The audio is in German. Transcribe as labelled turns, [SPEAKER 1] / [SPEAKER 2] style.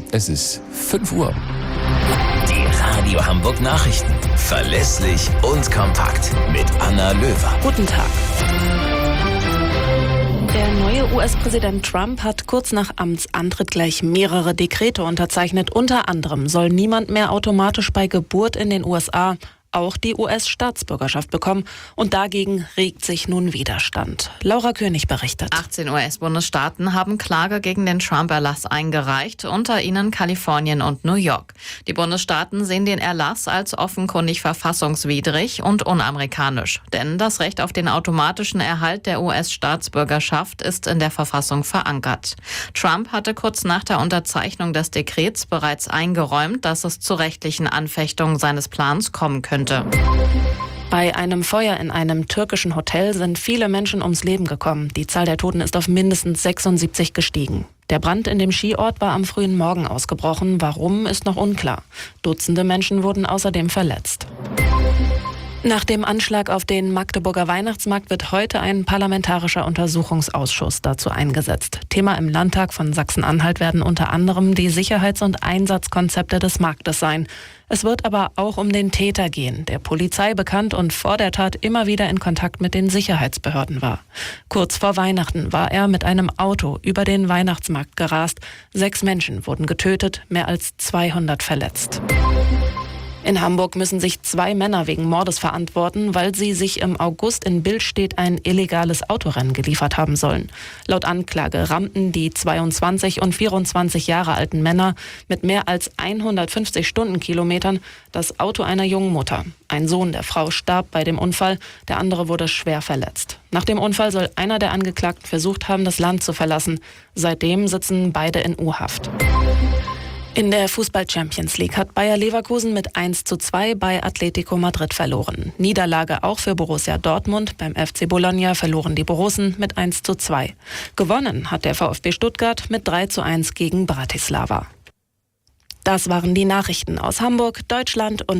[SPEAKER 1] Es ist 5 Uhr.
[SPEAKER 2] Die Radio Hamburg Nachrichten. Verlässlich und kompakt. Mit Anna Löwer.
[SPEAKER 3] Guten Tag. Der neue US-Präsident Trump hat kurz nach Amtsantritt gleich mehrere Dekrete unterzeichnet. Unter anderem soll niemand mehr automatisch bei Geburt in den USA auch die US-Staatsbürgerschaft bekommen. Und dagegen regt sich nun Widerstand. Laura König berichtet.
[SPEAKER 4] 18 US-Bundesstaaten haben Klage gegen den Trump-Erlass eingereicht, unter ihnen Kalifornien und New York. Die Bundesstaaten sehen den Erlass als offenkundig verfassungswidrig und unamerikanisch. Denn das Recht auf den automatischen Erhalt der US-Staatsbürgerschaft ist in der Verfassung verankert. Trump hatte kurz nach der Unterzeichnung des Dekrets bereits eingeräumt, dass es zu rechtlichen Anfechtungen seines Plans kommen könnte.
[SPEAKER 3] Bei einem Feuer in einem türkischen Hotel sind viele Menschen ums Leben gekommen. Die Zahl der Toten ist auf mindestens 76 gestiegen. Der Brand in dem Skiort war am frühen Morgen ausgebrochen. Warum, ist noch unklar. Dutzende Menschen wurden außerdem verletzt. Nach dem Anschlag auf den Magdeburger Weihnachtsmarkt wird heute ein parlamentarischer Untersuchungsausschuss dazu eingesetzt. Thema im Landtag von Sachsen-Anhalt werden unter anderem die Sicherheits- und Einsatzkonzepte des Marktes sein. Es wird aber auch um den Täter gehen, der Polizei bekannt und vor der Tat immer wieder in Kontakt mit den Sicherheitsbehörden war. Kurz vor Weihnachten war er mit einem Auto über den Weihnachtsmarkt gerast. 6 Menschen wurden getötet, mehr als 200 verletzt. In Hamburg müssen sich 2 Männer wegen Mordes verantworten, weil sie sich im August in Billstedt ein illegales Autorennen geliefert haben sollen. Laut Anklage rammten die 22 und 24 Jahre alten Männer mit mehr als 150 Stundenkilometern das Auto einer jungen Mutter. Ein Sohn der Frau starb bei dem Unfall, der andere wurde schwer verletzt. Nach dem Unfall soll einer der Angeklagten versucht haben, das Land zu verlassen. Seitdem sitzen beide in U-Haft. In der Fußball-Champions League hat Bayer Leverkusen mit 1:2 bei Atletico Madrid verloren. Niederlage auch für Borussia Dortmund. Beim FC Bologna verloren die Borussen mit 1:2. Gewonnen hat der VfB Stuttgart mit 3:1 gegen Bratislava. Das waren die Nachrichten aus Hamburg, Deutschland und